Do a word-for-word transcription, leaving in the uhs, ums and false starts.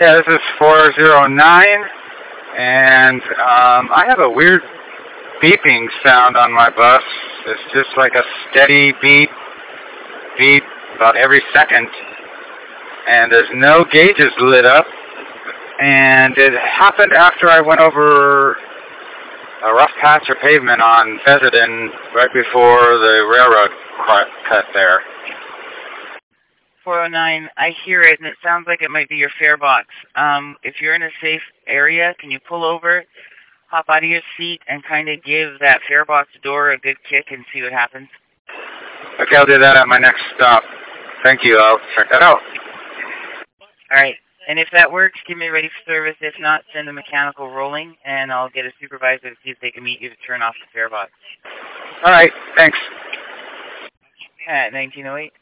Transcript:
Yeah, this is four zero nine, and um, I have a weird beeping sound on my bus. It's just like a steady beep, beep about every second, and there's no gauges lit up, and it happened after I went over a rough patch of pavement on Fessenden right before the railroad cut there. four oh nine, I hear it, and it sounds like it might be your fare box. Um, if you're in a safe area, can you pull over, hop out of your seat, and kind of give that fare box door a good kick and see what happens? Okay, I'll do that at my next stop. Thank you. I'll check that out. All right. And if that works, give me ready for service. If not, send a mechanical rolling, and I'll get a supervisor to see if they can meet you to turn off the fare box. All right. Thanks. At nineteen oh eight.